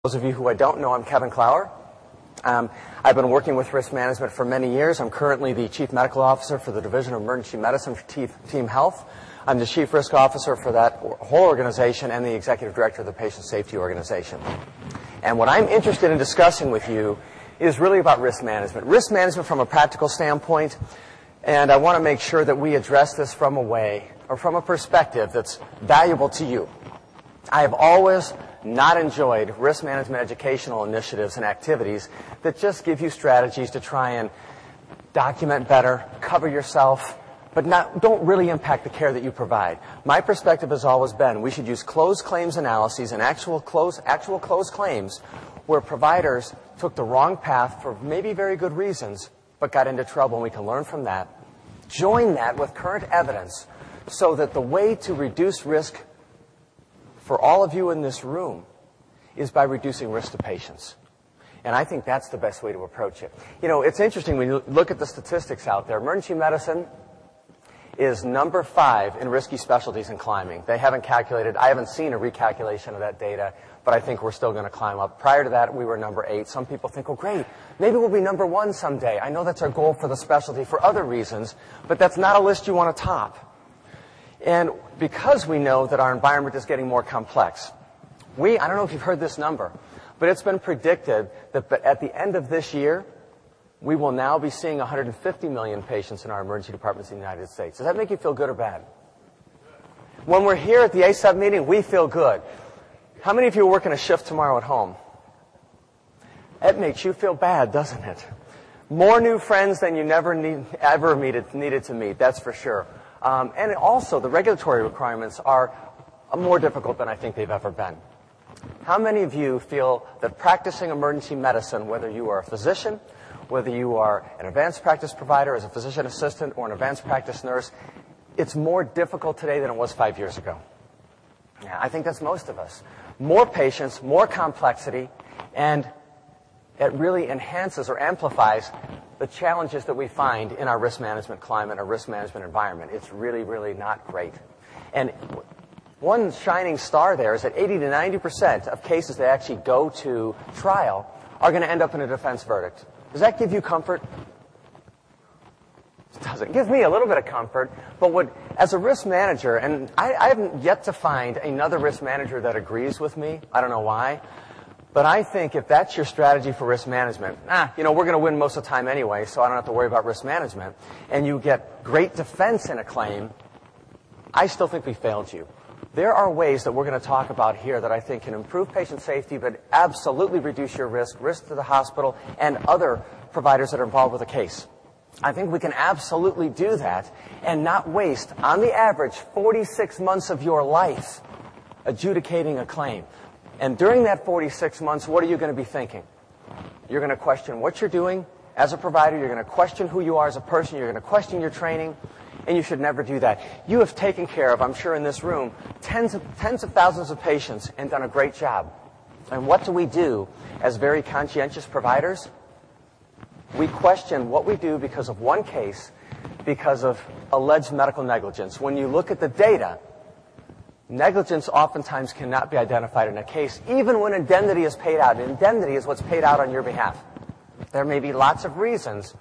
Those of you who I don't know, I'm Kevin Clower. I've been working with risk management for many years. I'm currently the Chief Medical Officer for the Division of Emergency Medicine for Team Health. I'm the Chief Risk Officer for that whole organization and the Executive Director of the Patient Safety Organization. And what I'm interested in discussing with you is really about risk management. Risk management from a practical standpoint, and I want to make sure that we address this from a perspective that's valuable to you. I have always not enjoyed risk management educational initiatives and activities that just give you strategies to try and document better, cover yourself, but don't really impact the care that you provide. My perspective has always been we should use closed claims analyses and actual closed claims where providers took the wrong path for maybe very good reasons but got into trouble, and we can learn from that. Join that with current evidence so that the way to reduce risk for all of you in this room is by reducing risk to patients. And I think that's the best way to approach it. You know, it's interesting when you look at the statistics out there. Emergency medicine is number 5 in risky specialties and climbing. They haven't calculated. I haven't seen a recalculation of that data, but I think we're still going to climb up. Prior to that, we were number 8. Some people think, oh, great, maybe we'll be number 1 someday. I know that's our goal for the specialty for other reasons, but that's not a list you want to top. And because we know that our environment is getting more complex, I don't know if you've heard this number, but it's been predicted that at the end of this year, we will now be seeing 150 million patients in our emergency departments in the United States. Does that make you feel good or bad? When we're here at the ASAP meeting, we feel good. How many of you are working a shift tomorrow at home? It makes you feel bad, doesn't it? More new friends than you ever needed to meet, that's for sure. And also, the regulatory requirements are more difficult than I think they've ever been. How many of you feel that practicing emergency medicine, whether you are a physician, whether you are an advanced practice provider as a physician assistant or an advanced practice nurse, it's more difficult today than it was 5 years ago? Yeah, I think that's most of us. More patients, more complexity, and it really enhances or amplifies the challenges that we find in our risk management climate, our risk management environment. It's really, really not great. And one shining star there is that 80 to 90% of cases that actually go to trial are going to end up in a defense verdict. Does that give you comfort? It doesn't. It gives me a little bit of comfort, but as a risk manager, and I haven't yet to find another risk manager that agrees with me. I don't know why. But I think if that's your strategy for risk management, we're going to win most of the time anyway, so I don't have to worry about risk management, and you get great defense in a claim, I still think we failed you. There are ways that we're going to talk about here that I think can improve patient safety, but absolutely reduce your risk to the hospital and other providers that are involved with a case. I think we can absolutely do that and not waste, on the average, 46 months of your life adjudicating a claim. And during that 46 months, what are you going to be thinking? You're going to question what you're doing as a provider. You're going to question who you are as a person. You're going to question your training. And you should never do that. You have taken care of, I'm sure in this room, tens of thousands of patients and done a great job. And what do we do as very conscientious providers? We question what we do because of one case, because of alleged medical negligence. When you look at the data, negligence oftentimes cannot be identified in a case, even when indemnity is paid out. Indemnity is what's paid out on your behalf. There may be lots of reasons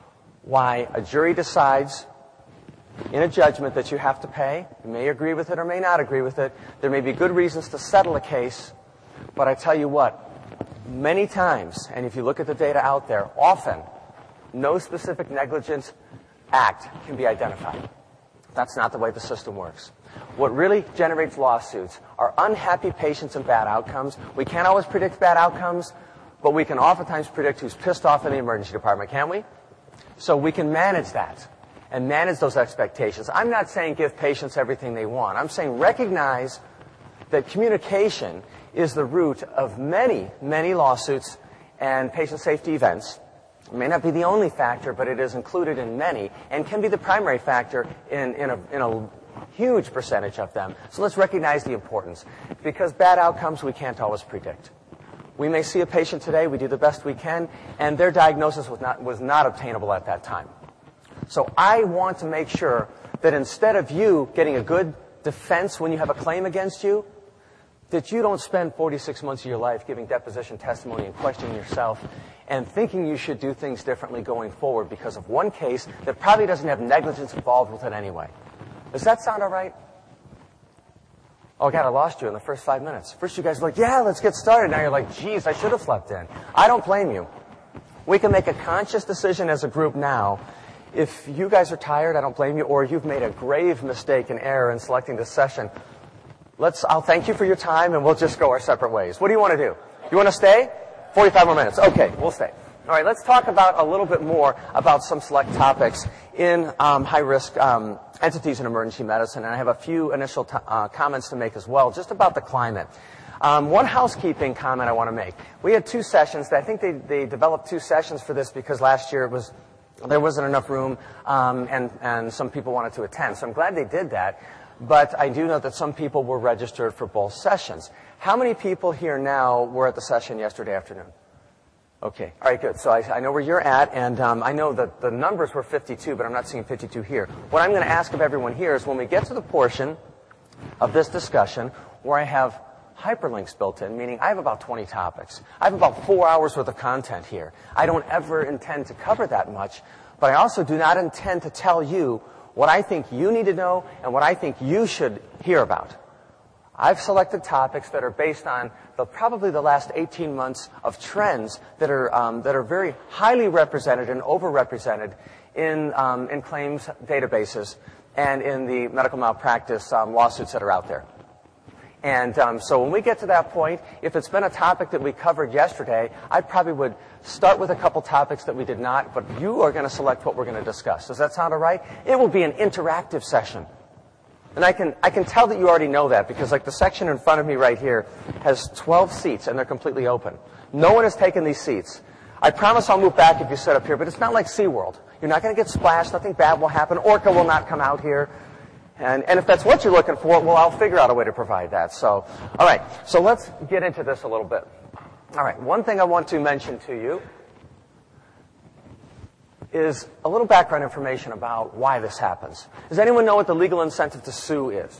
why a jury decides in a judgment that you have to pay. You may agree with it or may not agree with it. There may be good reasons to settle a case, but I tell you what, many times, and if you look at the data out there, often no specific negligence act can be identified. That's not the way the system works. What really generates lawsuits are unhappy patients and bad outcomes. We can't always predict bad outcomes, but we can oftentimes predict who's pissed off in the emergency department, can't we? So we can manage that and manage those expectations. I'm not saying give patients everything they want. I'm saying recognize that communication is the root of many, many lawsuits and patient safety events. It may not be the only factor, but it is included in many and can be the primary factor in a huge percentage of them. So let's recognize the importance, because bad outcomes we can't always predict. We may see a patient today, we do the best we can, and their diagnosis was not obtainable at that time. So I want to make sure that instead of you getting a good defense when you have a claim against you, that you don't spend 46 months of your life giving deposition testimony and questioning yourself and thinking you should do things differently going forward because of one case that probably doesn't have negligence involved with it anyway. Does that sound all right? Oh, God, I lost you in the first 5 minutes. First you guys were like, yeah, let's get started. Now you're like, geez, I should have slept in. I don't blame you. We can make a conscious decision as a group now. If you guys are tired, I don't blame you, or you've made a grave mistake and error in selecting this session, I'll thank you for your time, and we'll just go our separate ways. What do you want to do? You want to stay? 45 more minutes. Okay, we'll stay. All right, let's talk about a little bit more about some select topics in high-risk entities in emergency medicine, and I have a few initial comments to make as well, just about the climate. One housekeeping comment I want to make. We had 2 sessions. I think they developed 2 sessions for this because last year there wasn't enough room, and some people wanted to attend. So I'm glad they did that. But I do know that some people were registered for both sessions. How many people here now were at the session yesterday afternoon? Okay. All right, good. So I know where you're at, and I know that the numbers were 52, but I'm not seeing 52 here. What I'm going to ask of everyone here is when we get to the portion of this discussion where I have hyperlinks built in, meaning I have about 20 topics. I have about 4 hours worth of content here. I don't ever intend to cover that much, but I also do not intend to tell you what I think you need to know and what I think you should hear about. I've selected topics that are based on probably the last 18 months of trends that are very highly represented and overrepresented in claims databases and in the medical malpractice lawsuits that are out there. And so when we get to that point, if it's been a topic that we covered yesterday, I probably would start with a couple topics that we did not, but you are going to select what we're going to discuss. Does that sound all right? It will be an interactive session. And I can tell that you already know that because like the section in front of me right here has 12 seats and they're completely open. No one has taken these seats. I promise I'll move back if you sit up here, but it's not like SeaWorld. You're not going to get splashed. Nothing bad will happen. Orca will not come out here. And if that's what you're looking for, well, I'll figure out a way to provide that. So, all right. So let's get into this a little bit. All right. One thing I want to mention to you is a little background information about why this happens. Does anyone know what the legal incentive to sue is?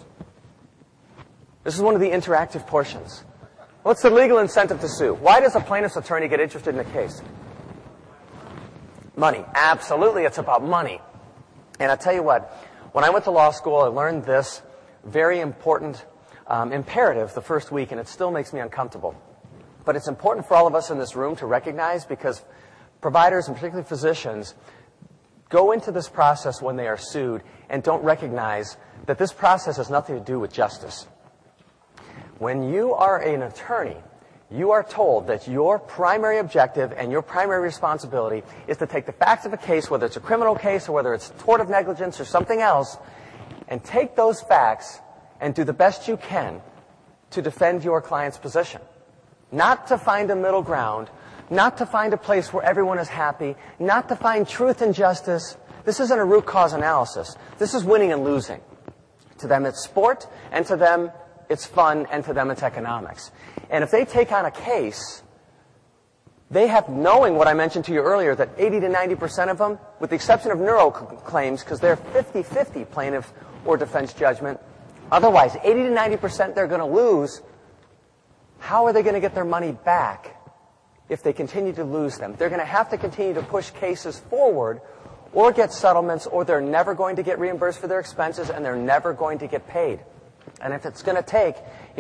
This is one of the interactive portions. What's the legal incentive to sue? Why does a plaintiff's attorney get interested in a case? Money. Absolutely, it's about money. And I'll tell you what, when I went to law school, I learned this very important imperative the first week, and it still makes me uncomfortable. But it's important for all of us in this room to recognize because providers, and particularly physicians, go into this process when they are sued and don't recognize that this process has nothing to do with justice. When you are an attorney, you are told that your primary objective and your primary responsibility is to take the facts of a case, whether it's a criminal case or whether it's tort of negligence or something else, and take those facts and do the best you can to defend your client's position. Not to find a middle ground, not to find a place where everyone is happy, not to find truth and justice. This isn't a root cause analysis. This is winning and losing. To them it's sport, and to them it's fun, and to them it's economics. And if they take on a case, they have, knowing what I mentioned to you earlier, that 80 to 90% of them, with the exception of neuro claims, because they're 50-50 plaintiff or defense judgment, otherwise 80 to 90% they're going to lose. How are they going to get their money back if they continue to lose them? They're going to have to continue to push cases forward or get settlements, or they're never going to get reimbursed for their expenses, and they're never going to get paid. And if it's going to take,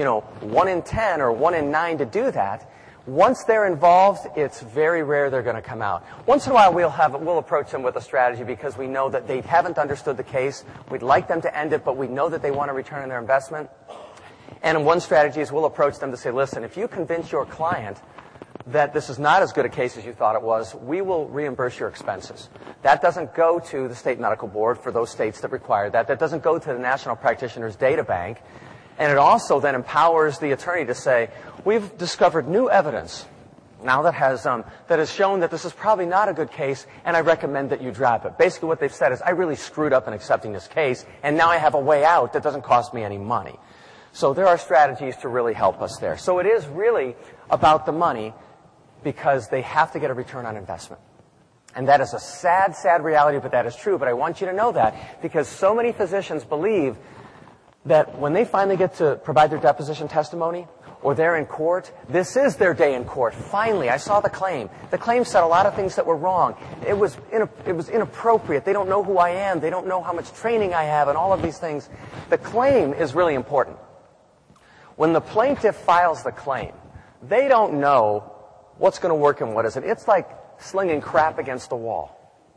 1 in 10 or 1 in 9 to do that, once they're involved, it's very rare they're going to come out. Once in a while, we'll approach them with a strategy because we know that they haven't understood the case. We'd like them to end it, but we know that they want to return on their investment. And one strategy is we'll approach them to say, listen, if you convince your client that this is not as good a case as you thought it was, we will reimburse your expenses. That doesn't go to the state medical board for those states that require that. That doesn't go to the National Practitioners Data Bank. And it also then empowers the attorney to say, we've discovered new evidence now that has shown that this is probably not a good case, and I recommend that you drop it. Basically what they've said is, I really screwed up in accepting this case, and now I have a way out that doesn't cost me any money. So there are strategies to really help us there. So it is really about the money, because they have to get a return on investment. And that is a sad, sad reality, but that is true. But I want you to know that because so many physicians believe that when they finally get to provide their deposition testimony, or they're in court, this is their day in court. Finally, I saw the claim. The claim said a lot of things that were wrong. It was inappropriate. They don't know who I am. They don't know how much training I have and all of these things. The claim is really important. When the plaintiff files the claim, they don't know what's going to work and what isn't. It's like slinging crap against the wall.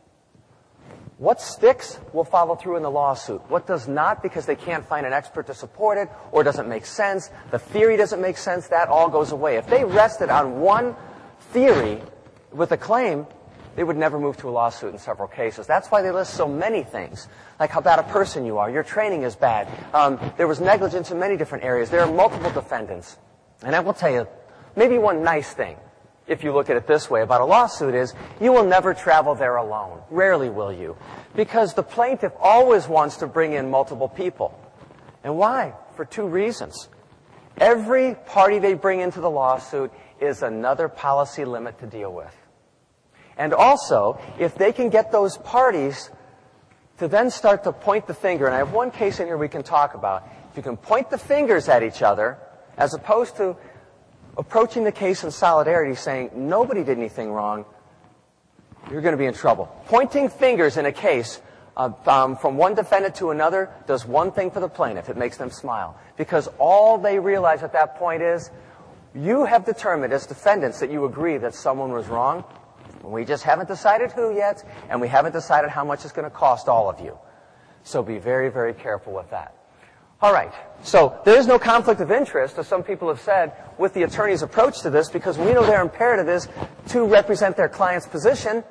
What sticks will follow through in the lawsuit. What does not, because they can't find an expert to support it or doesn't make sense, the theory doesn't make sense, that all goes away. If they rested on one theory with a claim, they would never move to a lawsuit in several cases. That's why they list so many things, like how bad a person you are, your training is bad, there was negligence in many different areas, there are multiple defendants. And I will tell you, maybe one nice thing, if you look at it this way, about a lawsuit is you will never travel there alone. Rarely will you. Because the plaintiff always wants to bring in multiple people. And why? For two reasons. Every party they bring into the lawsuit is another policy limit to deal with. And also, if they can get those parties to then start to point the finger, and I have one case in here we can talk about, if you can point the fingers at each other, as opposed to approaching the case in solidarity, saying nobody did anything wrong, you're going to be in trouble. Pointing fingers in a case from one defendant to another does one thing for the plaintiff. It makes them smile. Because all they realize at that point is, you have determined as defendants that you agree that someone was wrong. We just haven't decided who yet, and we haven't decided how much it's going to cost all of you. So be very, very careful with that. All right, so there is no conflict of interest, as some people have said, with the attorney's approach to this, because we know their imperative is to represent their client's position.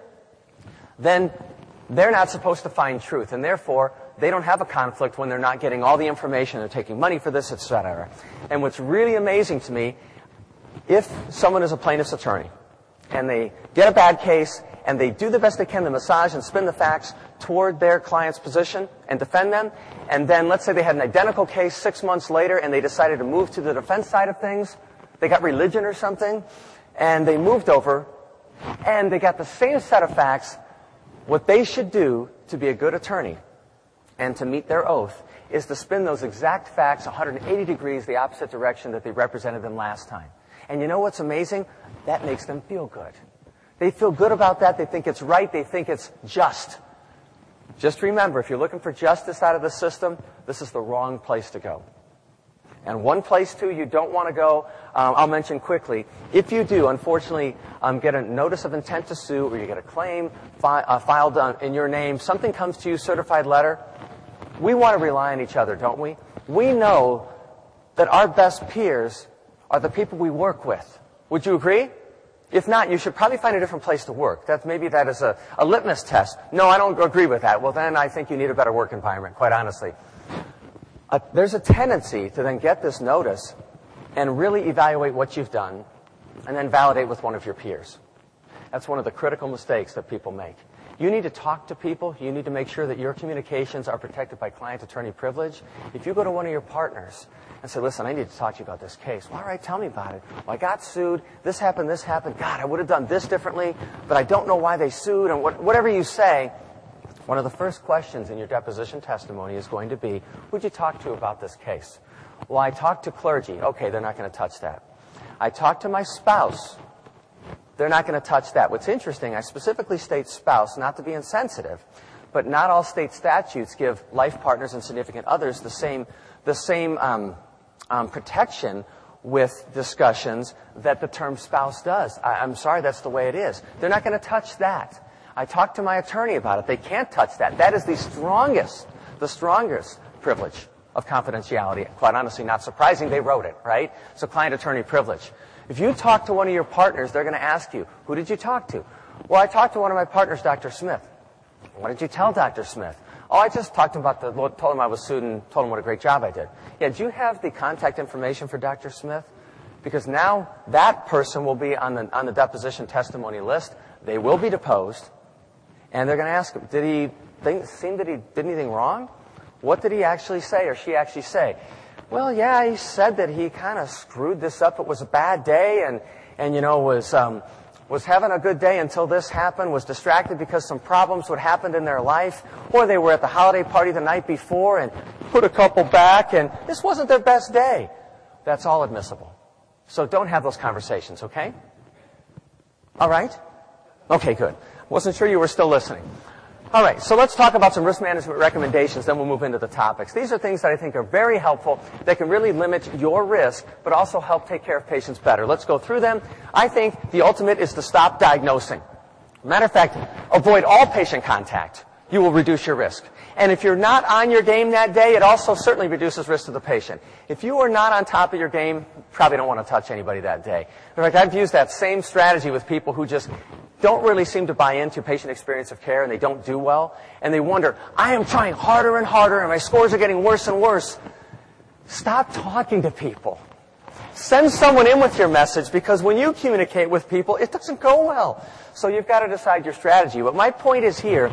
Then they're not supposed to find truth, and therefore they don't have a conflict when they're not getting all the information, they're taking money for this, etc. And what's really amazing to me, if someone is a plaintiff's attorney, and they get a bad case, and they do the best they can to massage and spin the facts toward their client's position and defend them, and then let's say they had an identical case 6 months later and they decided to move to the defense side of things, they got religion or something, and they moved over, and they got the same set of facts. What they should do to be a good attorney and to meet their oath is to spin those exact facts 180 degrees the opposite direction that they represented them last time. And you know what's amazing? That makes them feel good. They feel good about that. They think it's right. They think it's just. Just remember, if you're looking for justice out of the system, this is the wrong place to go. And one place, too, you don't want to go, I'll mention quickly. If you do, unfortunately, get a notice of intent to sue, or you get a claim filed in your name, something comes to you, certified letter, we want to rely on each other, don't we? We know that our best peers are the people we work with. Would you agree? If not, you should probably find a different place to work. Maybe that is a litmus test. No, I don't agree with that. Well, then I think you need a better work environment, quite honestly. There's a tendency to then get this notice and really evaluate what you've done and then validate with one of your peers. That's one of the critical mistakes that people make. You need to talk to people. You need to make sure that your communications are protected by client-attorney privilege. If you go to one of your partners and say, listen, I need to talk to you about this case. Well, all right, tell me about it. Well, I got sued. This happened. God, I would have done this differently, but I don't know why they sued. And whatever you say, one of the first questions in your deposition testimony is going to be, who'd you talk to about this case? Well, I talked to clergy. Okay, they're not going to touch that. I talked to my spouse. They're not going to touch that. What's interesting, I specifically state spouse, not to be insensitive, but not all state statutes give life partners and significant others the same protection with discussions that the term spouse does. I'm sorry, that's the way it is. They're not going to touch that. I talked to my attorney about it. They can't touch that. That is the strongest privilege of confidentiality. Quite honestly, not surprising, they wrote it, right? So client-attorney privilege. If you talk to one of your partners, they're going to ask you, who did you talk to? Well, I talked to one of my partners, Dr. Smith. What did you tell Dr. Smith? Oh, I just talked to him about told him I was sued and told him what a great job I did. Yeah, do you have the contact information for Dr. Smith? Because now that person will be on the deposition testimony list. They will be deposed, and they're going to ask him, did he seem that he did anything wrong? What did he actually say or she actually say? Well, yeah, he said that he kind of screwed this up. It was a bad day and you know, was having a good day until this happened, was distracted because some problems would happen in their life, or they were at the holiday party the night before and put a couple back, and this wasn't their best day. That's all admissible. So don't have those conversations, okay? All right? Okay, good. Wasn't sure you were still listening. All right, so let's talk about some risk management recommendations, then we'll move into the topics. These are things that I think are very helpful that can really limit your risk, but also help take care of patients better. Let's go through them. I think the ultimate is to stop diagnosing. Matter of fact, avoid all patient contact. You will reduce your risk. And if you're not on your game that day, it also certainly reduces risk to the patient. If you are not on top of your game, you probably don't want to touch anybody that day. In fact, I've used that same strategy with people who just don't really seem to buy into patient experience of care and they don't do well. And they wonder, I am trying harder and harder and my scores are getting worse and worse. Stop talking to people. Send someone in with your message, because when you communicate with people, it doesn't go well. So you've got to decide your strategy. But my point is here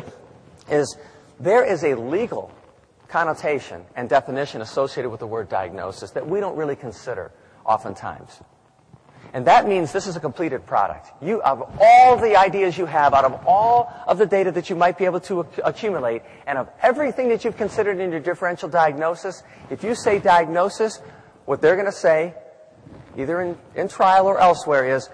is there is a legal connotation and definition associated with the word diagnosis that we don't really consider oftentimes. And that means this is a completed product. You, of all the ideas you have, out of all of the data that you might be able to accumulate, and of everything that you've considered in your differential diagnosis, if you say diagnosis, what they're going to say, either in trial or elsewhere, is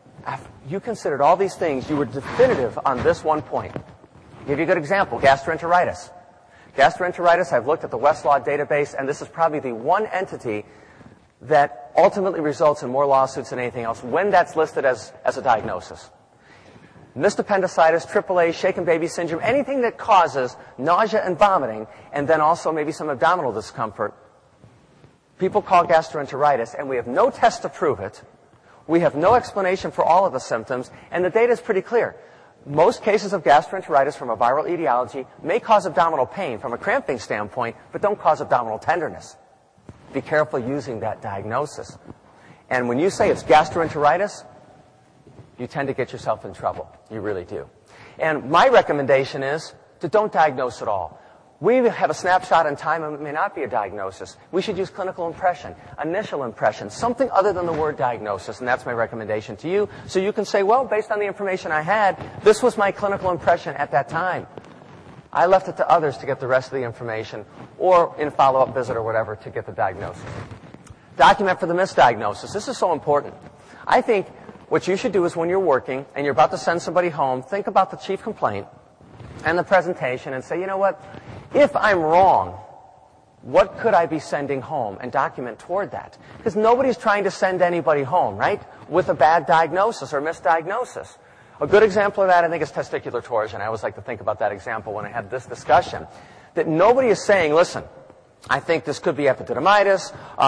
you considered all these things, you were definitive on this one point. I'll give you a good example, gastroenteritis. Gastroenteritis, I've looked at the Westlaw database, and this is probably the one entity that ultimately results in more lawsuits than anything else when that's listed as a diagnosis. Missed appendicitis, AAA, shaken baby syndrome, anything that causes nausea and vomiting, and then also maybe some abdominal discomfort, people call gastroenteritis, and we have no test to prove it. We have no explanation for all of the symptoms, and the data is pretty clear. Most cases of gastroenteritis from a viral etiology may cause abdominal pain from a cramping standpoint, but don't cause abdominal tenderness. Be careful using that diagnosis. And when you say it's gastroenteritis, you tend to get yourself in trouble. You really do. And my recommendation is to don't diagnose at all. We have a snapshot in time, and it may not be a diagnosis. We should use clinical impression, initial impression, something other than the word diagnosis, and that's my recommendation to you. So you can say, well, based on the information I had, this was my clinical impression at that time. I left it to others to get the rest of the information, or in follow-up visit or whatever, to get the diagnosis. Document for the misdiagnosis. This is so important. I think what you should do is when you're working and you're about to send somebody home, think about the chief complaint and the presentation and say, you know what? If I'm wrong, what could I be sending home, and document toward that? Because nobody's trying to send anybody home, right, with a bad diagnosis or misdiagnosis. A good example of that, I think, is testicular torsion. I always like to think about that example when I have this discussion. That nobody is saying, listen, I think this could be epididymitis.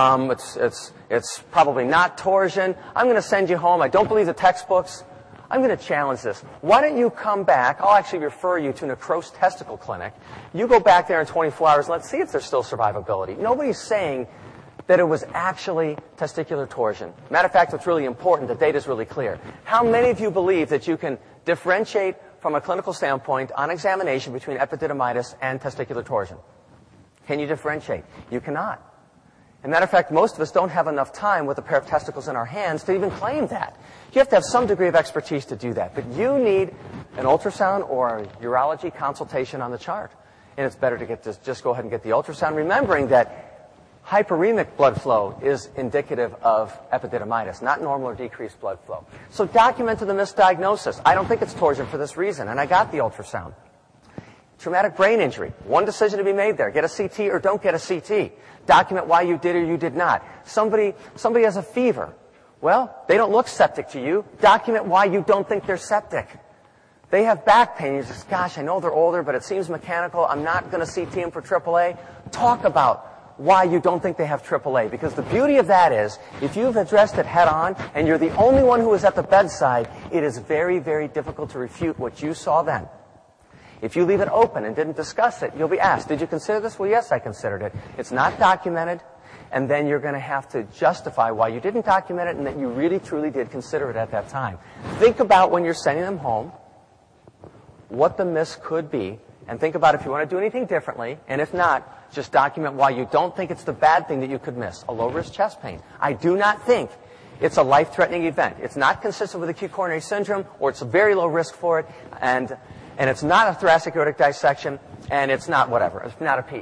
It's probably not torsion. I'm going to send you home. I don't believe the textbooks. I'm going to challenge this. Why don't you come back? I'll actually refer you to Necrose Testicle Clinic. You go back there in 24 hours. Let's see if there's still survivability. Nobody's saying that it was actually testicular torsion. Matter of fact, what's really important, the data is really clear. How many of you believe that you can differentiate from a clinical standpoint on examination between epididymitis and testicular torsion? Can you differentiate? You cannot. As a matter of fact, most of us don't have enough time with a pair of testicles in our hands to even claim that. You have to have some degree of expertise to do that. But you need an ultrasound or a urology consultation on the chart. And it's better to just go ahead and get the ultrasound, remembering that hyperemic blood flow is indicative of epididymitis, not normal or decreased blood flow. So document the misdiagnosis. I don't think it's torsion for this reason, and I got the ultrasound. Traumatic brain injury. One decision to be made there. Get a CT or don't get a CT. Document why you did or you did not. Somebody has a fever. Well, they don't look septic to you. Document why you don't think they're septic. They have back pain. You just, gosh, I know they're older, but it seems mechanical. I'm not going to CT them for AAA. Talk about why you don't think they have AAA. Because the beauty of that is, if you've addressed it head on and you're the only one who is at the bedside, it is very, very difficult to refute what you saw then. If you leave it open and didn't discuss it, you'll be asked, did you consider this? Well, yes, I considered it. It's not documented, and then you're going to have to justify why you didn't document it and that you really, truly did consider it at that time. Think about when you're sending them home, what the miss could be, and think about if you want to do anything differently, and if not, just document why you don't think it's the bad thing that you could miss, a low-risk chest pain. I do not think it's a life-threatening event. It's not consistent with acute coronary syndrome, or it's a very low risk for it, and it's not a thoracic aortic dissection, and it's not whatever. It's not a PE.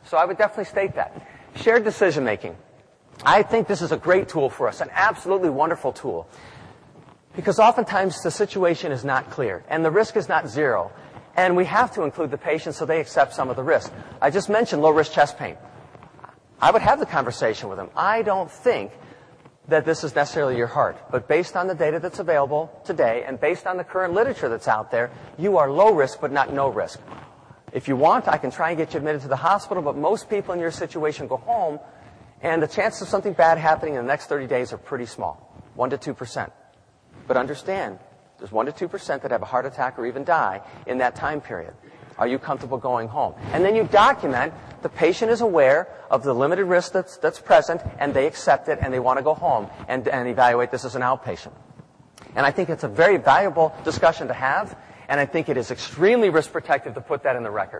So I would definitely state that. Shared decision making. I think this is a great tool for us, an absolutely wonderful tool. Because oftentimes the situation is not clear, and the risk is not zero. And we have to include the patient so they accept some of the risk. I just mentioned low-risk chest pain. I would have the conversation with them. I don't think that this is necessarily your heart. But based on the data that's available today, and based on the current literature that's out there, you are low risk but not no risk. If you want, I can try and get you admitted to the hospital, but most people in your situation go home, and the chances of something bad happening in the next 30 days are pretty small, 1 to 2%. But understand, there's 1 to 2% that have a heart attack or even die in that time period. Are you comfortable going home? And then you document the patient is aware of the limited risk that's present, and they accept it, and they want to go home and evaluate this as an outpatient. And I think it's a very valuable discussion to have, and I think it is extremely risk protective to put that in the record.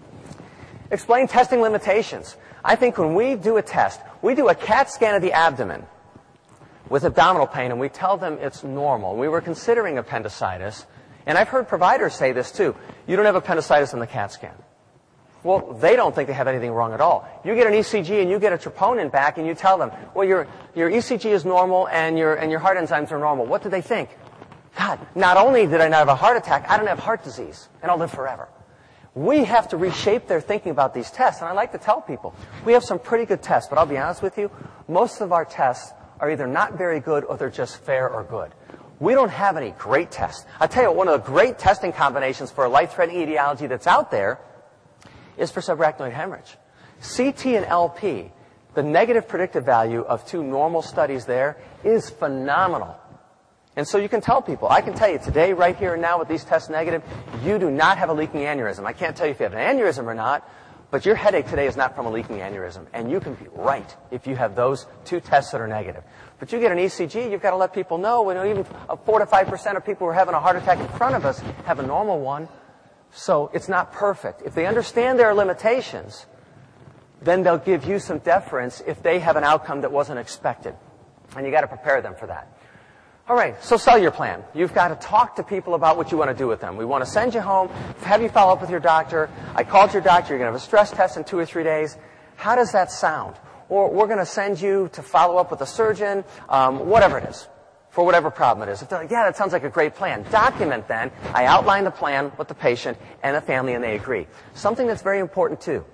Explain testing limitations. I think when we do a test, we do a CAT scan of the abdomen with abdominal pain, and we tell them it's normal. We were considering appendicitis, and I've heard providers say this too. You don't have appendicitis in the CAT scan. Well, they don't think they have anything wrong at all. You get an ECG and you get a troponin back, and you tell them, well, your ECG is normal and your heart enzymes are normal. What do they think? God, not only did I not have a heart attack, I don't have heart disease, and I'll live forever. We have to reshape their thinking about these tests, and I like to tell people, we have some pretty good tests, but I'll be honest with you, most of our tests are either not very good or they're just fair or good. We don't have any great tests. I'll tell you, one of the great testing combinations for a life-threatening etiology that's out there is for subarachnoid hemorrhage. CT and LP, the negative predictive value of 2 normal studies there is phenomenal. And so you can tell people, I can tell you today, right here and now with these tests negative, you do not have a leaking aneurysm. I can't tell you if you have an aneurysm or not, but your headache today is not from a leaking aneurysm. And you can be right if you have those 2 tests that are negative. But you get an ECG, you've got to let people know, even 4 to 5% of people who are having a heart attack in front of us have a normal one. So it's not perfect. If they understand there are limitations, then they'll give you some deference if they have an outcome that wasn't expected. And you got to prepare them for that. All right, so sell your plan. You've got to talk to people about what you want to do with them. We want to send you home, have you follow up with your doctor. I called your doctor, you're going to have a stress test in 2 or 3 days. How does that sound? Or we're going to send you to follow up with a surgeon, whatever it is, for whatever problem it is. If they're like, yeah, that sounds like a great plan, document then. I outline the plan with the patient and the family, and they agree. Something that's very important too,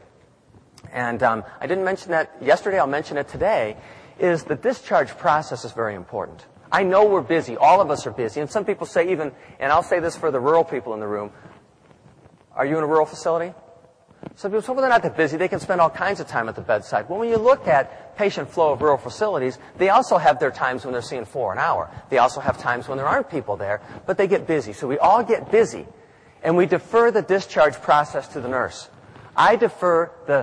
and I didn't mention that yesterday, I'll mention it today, is the discharge process is very important. I know we're busy. All of us are busy. And some people say even, and I'll say this for the rural people in the room, are you in a rural facility? Some people say, well, they're not that busy. They can spend all kinds of time at the bedside. Well, when you look at patient flow of rural facilities, they also have their times when they're seeing 4 an hour. They also have times when there aren't people there, but they get busy. So we all get busy, and we defer the discharge process to the nurse. I defer the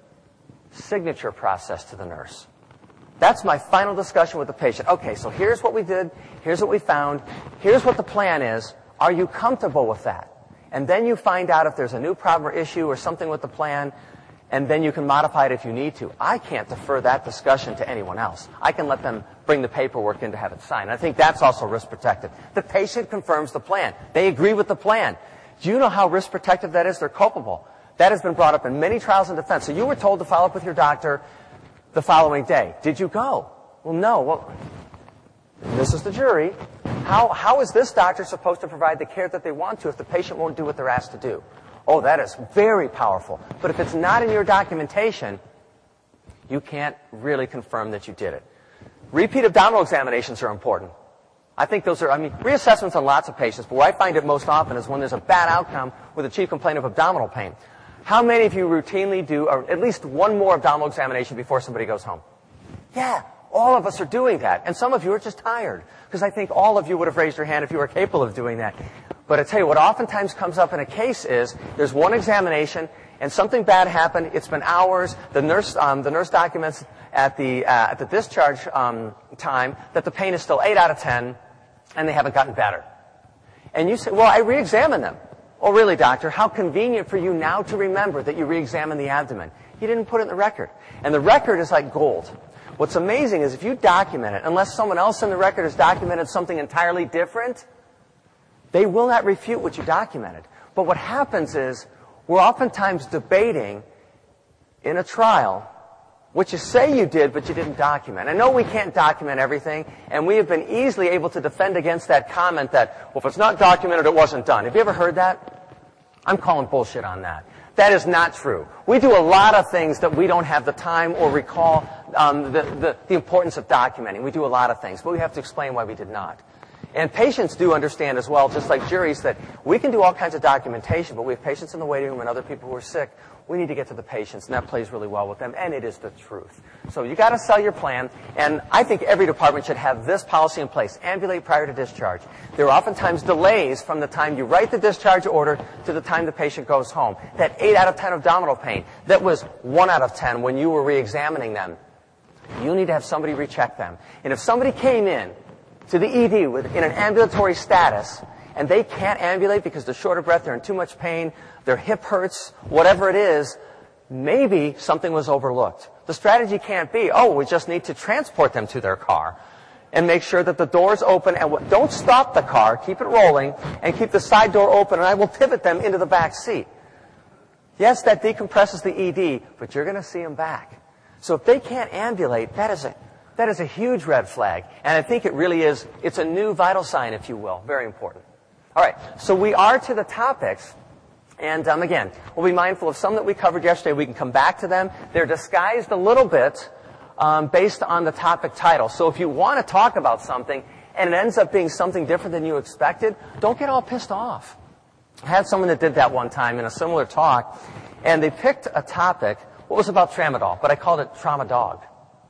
signature process to the nurse. That's my final discussion with the patient. Okay, so here's what we did. Here's what we found. Here's what the plan is. Are you comfortable with that? And then you find out if there's a new problem or issue or something with the plan, and then you can modify it if you need to. I can't defer that discussion to anyone else. I can let them bring the paperwork in to have it signed. I think that's also risk protective. The patient confirms the plan. They agree with the plan. Do you know how risk protective that is? They're culpable. That has been brought up in many trials in defense. So you were told to follow up with your doctor the following day. Did you go? Well, no. Well, this is the jury. How is this doctor supposed to provide the care that they want to if the patient won't do what they're asked to do? Oh, that is very powerful. But if it's not in your documentation, you can't really confirm that you did it. Repeat abdominal examinations are important. I think those are, reassessments on lots of patients, but where I find it most often is when there's a bad outcome with a chief complaint of abdominal pain. How many of you routinely do at least one more abdominal examination before somebody goes home? Yeah, all of us are doing that. And some of you are just tired, because I think all of you would have raised your hand if you were capable of doing that. But I tell you, what oftentimes comes up in a case is there's one examination, and something bad happened. It's been hours. The nurse documents at the discharge time that the pain is still 8 out of 10, and they haven't gotten better. And you say, well, I re-examined them. Oh, really, doctor? How convenient for you now to remember that you re-examined the abdomen. You didn't put it in the record. And the record is like gold. What's amazing is if you document it, unless someone else in the record has documented something entirely different, they will not refute what you documented. But what happens is we're oftentimes debating in a trial, which you say you did, but you didn't document. I know we can't document everything, and we have been easily able to defend against that comment that, well, if it's not documented, it wasn't done. Have you ever heard that? I'm calling bullshit on that. That is not true. We do a lot of things that we don't have the time or recall the importance of documenting. We do a lot of things, but we have to explain why we did not. And patients do understand as well, just like juries, that we can do all kinds of documentation, but we have patients in the waiting room and other people who are sick. We need to get to the patients, and that plays really well with them, and it is the truth. So you got to sell your plan, and I think every department should have this policy in place: ambulate prior to discharge. There are oftentimes delays from the time you write the discharge order to the time the patient goes home. That 8 out of 10 abdominal pain, that was 1 out of 10 when you were re-examining them. You need to have somebody recheck them. And if somebody came in to the ED in an ambulatory status, and they can't ambulate because they're short of breath, they're in too much pain, their hip hurts, whatever it is, maybe something was overlooked. The strategy can't be, oh, we just need to transport them to their car and make sure that the door's open, and don't stop the car, keep it rolling, and keep the side door open, and I will pivot them into the back seat. Yes, that decompresses the ED, but you're going to see them back. So if they can't ambulate, that is a huge red flag. And I think it really is, it's a new vital sign, if you will. Very important. All right, so we are to the topics. And again, we'll be mindful of some that we covered yesterday. We can come back to them. They're disguised a little bit based on the topic title. So if you want to talk about something and it ends up being something different than you expected, don't get all pissed off. I had someone that did that one time in a similar talk, and they picked a topic. What was about tramadol, but I called it Trauma Dog.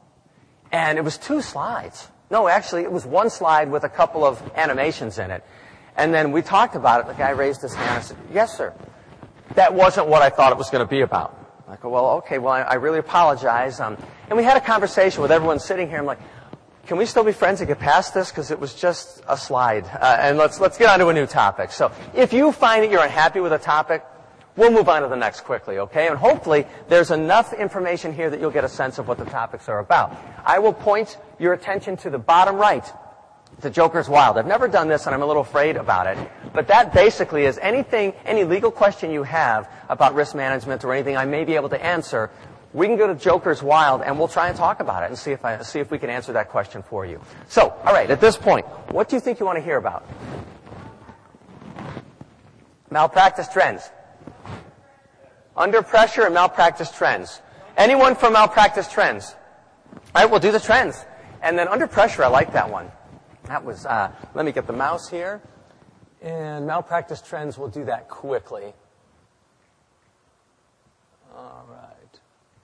And it was 2 slides. No, actually, it was 1 slide with a couple of animations in it. And then we talked about it. The guy raised his hand. I said, yes, sir. That wasn't what I thought it was going to be about. I go, well, okay, well, I really apologize. And we had a conversation with everyone sitting here. I'm like, can we still be friends and get past this? Because it was just a slide. And let's get on to a new topic. So if you find that you're unhappy with a topic, we'll move on to the next quickly, okay? And hopefully there's enough information here that you'll get a sense of what the topics are about. I will point your attention to the bottom right, to Joker's Wild. I've never done this, and I'm a little afraid about it. But that basically is any legal question you have about risk management or anything I may be able to answer, we can go to Joker's Wild, and we'll try and talk about it and see if we can answer that question for you. So, all right, at this point, what do you think you want to hear about? Malpractice trends. Under pressure and malpractice trends. Anyone for malpractice trends? All right, we'll do the trends. And then under pressure, I like that one. That was, let me get the mouse here. And malpractice trends, we'll do that quickly. All right.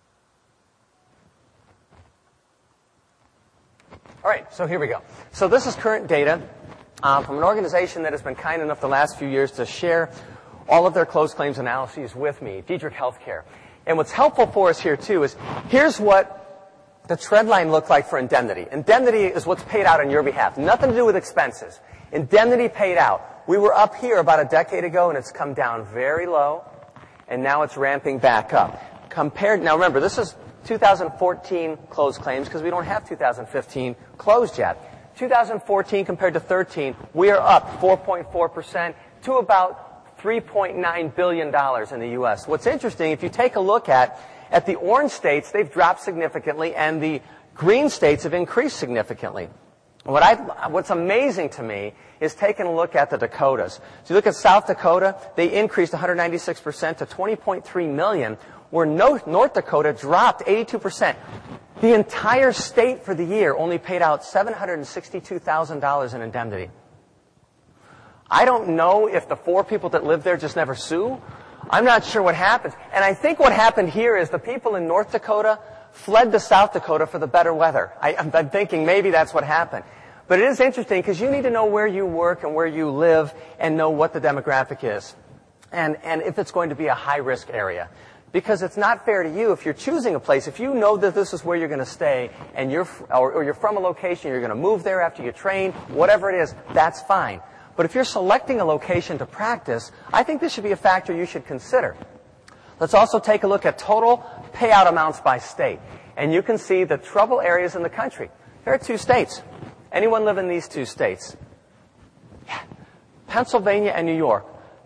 All right, so here we go. So this is current data from an organization that has been kind enough the last few years to share all of their closed claims analyses with me, Diedrich Healthcare. And what's helpful for us here, too, is here's what the trend line looked like for indemnity. Indemnity is what's paid out on your behalf. Nothing to do with expenses. Indemnity paid out. We were up here about a decade ago, and it's come down very low, and now it's ramping back up. Now remember, this is 2014 closed claims because we don't have 2015 closed yet. 2014 compared to 13, we are up 4.4% to about $3.9 billion in the U.S. What's interesting, if you take a look at the orange states, they've dropped significantly, and the green states have increased significantly. What's amazing to me is taking a look at the Dakotas. So you look at South Dakota, they increased 196% to 20.3 million, where North Dakota dropped 82%. The entire state for the year only paid out $762,000 in indemnity. I don't know if the 4 people that live there just never sue. I'm not sure what happens. And I think what happened here is the people in North Dakota fled to South Dakota for the better weather. I'm thinking maybe that's what happened. But it is interesting because you need to know where you work and where you live and know what the demographic is. And if it's going to be a high-risk area. Because it's not fair to you if you're choosing a place, if you know that this is where you're going to stay and you're from a location, you're going to move there after you train, whatever it is, that's fine. But if you're selecting a location to practice, I think this should be a factor you should consider. Let's also take a look at total payout amounts by state. And you can see the trouble areas in the country. There are 2 states. Anyone live in these 2 states? Yeah. Pennsylvania and New York.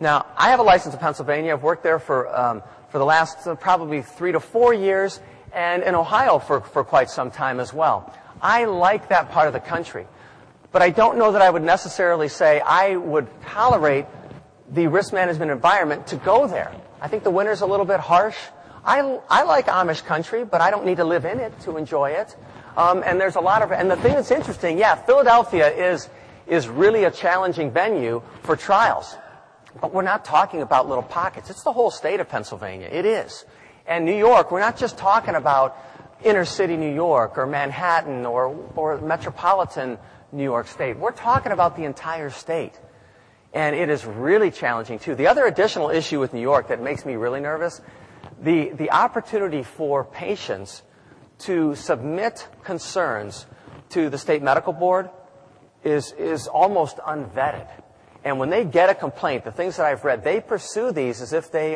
Now, I have a license in Pennsylvania. I've worked there for the last probably 3 to 4 years, and in Ohio for quite some time as well. I like that part of the country, but I don't know that I would necessarily say I would tolerate the risk management environment to go there. I think the winter's a little bit harsh. I like Amish country, but I don't need to live in it to enjoy it. And there's a lot of, and the thing that's interesting, yeah, Philadelphia is really a challenging venue for trials. But we're not talking about little pockets. It's the whole state of Pennsylvania. It is. And New York, we're not just talking about inner city New York or Manhattan or metropolitan New York State. We're talking about the entire state. And it is really challenging, too. The other additional issue with New York that makes me really nervous, the opportunity for patients to submit concerns to the state medical board is almost unvetted. And when they get a complaint, the things that I've read, they pursue these as if they've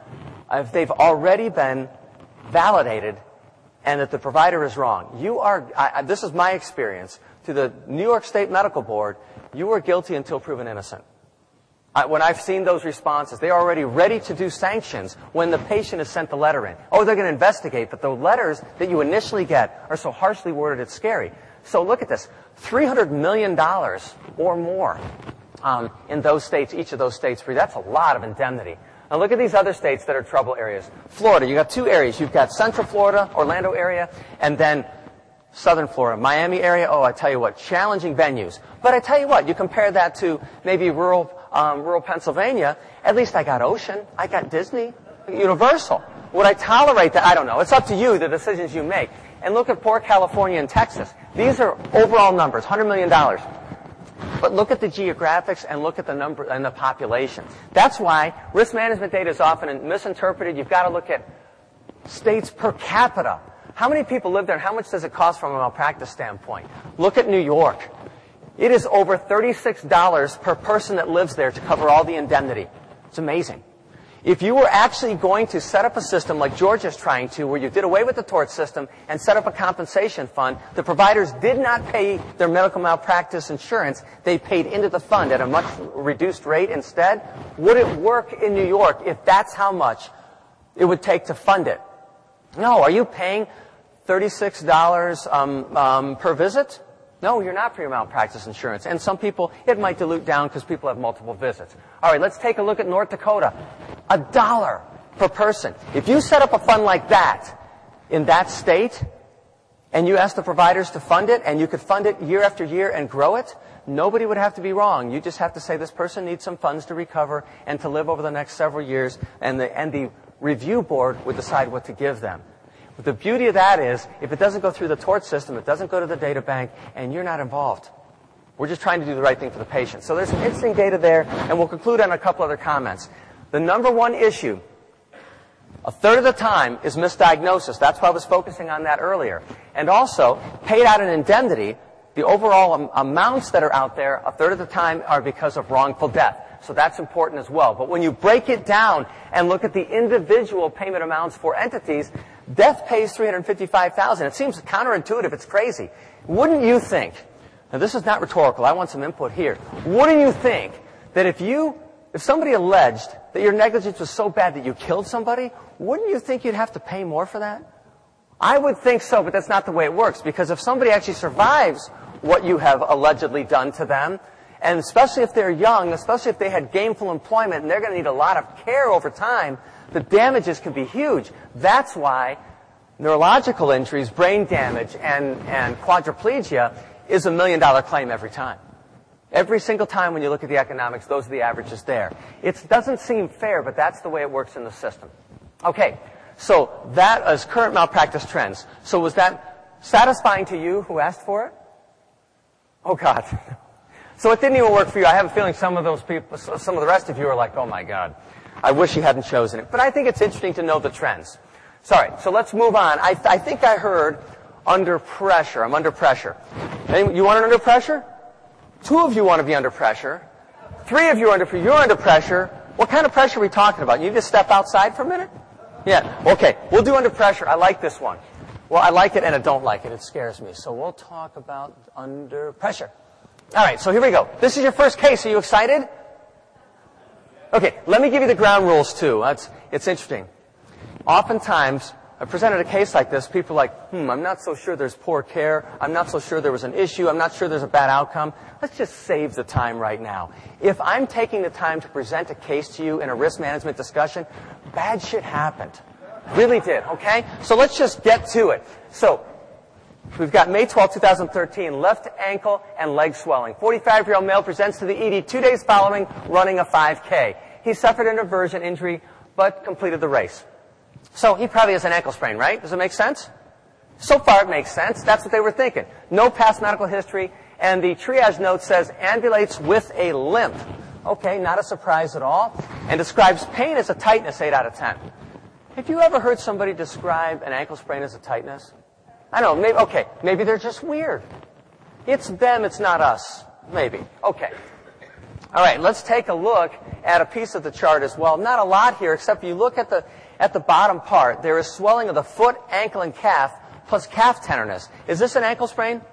already been validated and that the provider is wrong. This is my experience. To the New York State Medical Board, you are guilty until proven innocent. When I've seen those responses, they're already ready to do sanctions when the patient has sent the letter in. Oh, they're going to investigate, but the letters that you initially get are so harshly worded it's scary. So look at this, $300 million or more in those states, each of those states free. That's a lot of indemnity. Now look at these other states that are trouble areas. Florida, you've got 2 areas. You've got Central Florida, Orlando area, and then Southern Florida, Miami area. Oh, I tell you what, challenging venues. But I tell you what, you compare that to maybe rural Pennsylvania, at least I got Ocean, I got Disney, Universal. Would I tolerate that? I don't know. It's up to you, the decisions you make. And look at poor California and Texas. These are overall numbers, $100 million. But look at the geographics and look at the number and the population. That's why risk management data is often misinterpreted. You've got to look at states per capita. How many people live there and how much does it cost from a malpractice standpoint? Look at New York. It is over $36 per person that lives there to cover all the indemnity. It's amazing. If you were actually going to set up a system like Georgia's trying to, where you did away with the tort system and set up a compensation fund, the providers did not pay their medical malpractice insurance. They paid into the fund at a much reduced rate instead. Would it work in New York if that's how much it would take to fund it? No. Are you paying $36 per visit? No, you're not for your malpractice insurance. And some people, it might dilute down because people have multiple visits. All right, let's take a look at North Dakota. $1 per person. If you set up a fund like that in that state, and you ask the providers to fund it, and you could fund it year after year and grow it, nobody would have to be wrong. You just have to say this person needs some funds to recover and to live over the next several years, and the review board would decide what to give them. But the beauty of that is, if it doesn't go through the tort system, it doesn't go to the data bank, and you're not involved. We're just trying to do the right thing for the patient. So there's some interesting data there, and we'll conclude on a couple other comments. The number one issue, a third of the time, is misdiagnosis. That's why I was focusing on that earlier. And also, paid out in indemnity, the overall amounts that are out there, a third of the time are because of wrongful death. So that's important as well. But when you break it down and look at the individual payment amounts for entities, death pays $355,000. It seems counterintuitive. It's crazy. Wouldn't you think, now this is not rhetorical, I want some input here. Wouldn't you think that if somebody alleged that your negligence was so bad that you killed somebody, wouldn't you think you'd have to pay more for that? I would think so, but that's not the way it works. Because if somebody actually survives what you have allegedly done to them, and especially if they're young, especially if they had gainful employment and they're going to need a lot of care over time, the damages can be huge. That's why neurological injuries, brain damage, and quadriplegia is $1 million claim every time. Every single time when you look at the economics, those are the averages there. It doesn't seem fair, but that's the way it works in the system. Okay, so that is current malpractice trends. So was that satisfying to you who asked for it? Oh, God. So it didn't even work for you. I have a feeling some of those people, some of the rest of you are like, oh, my God, I wish you hadn't chosen it. But I think it's interesting to know the trends. Sorry, so let's move on. I think I heard under pressure. I'm under pressure. You want it under pressure? 2 of you want to be under pressure. 3 of you are you're under pressure. What kind of pressure are we talking about? You need to step outside for a minute? Yeah, okay. We'll do under pressure. I like this one. Well, I like it and I don't like it. It scares me. So we'll talk about under pressure. All right, so here we go. This is your first case. Are you excited? Okay, let me give you the ground rules too. It's interesting. Oftentimes, I presented a case like this, people are like, I'm not so sure there's poor care. I'm not so sure there was an issue. I'm not sure there's a bad outcome. Let's just save the time right now. If I'm taking the time to present a case to you in a risk management discussion, bad shit happened. Really did, okay? So let's just get to it. So, we've got May 12, 2013, left ankle and leg swelling. 45-year-old male presents to the ED 2 days following running a 5K. He suffered an aversion injury, but completed the race. So he probably has an ankle sprain, right? Does it make sense? So far it makes sense. That's what they were thinking. No past medical history, and the triage note says ambulates with a limp. Okay, not a surprise at all. And describes pain as a tightness, 8 out of 10. Have you ever heard somebody describe an ankle sprain as a tightness? I don't know, maybe they're just weird. It's them, it's not us. Maybe. Okay. All right, let's take a look at a piece of the chart as well. Not a lot here, except you look at the bottom part. There is swelling of the foot, ankle, and calf, plus calf tenderness. Is this an ankle sprain?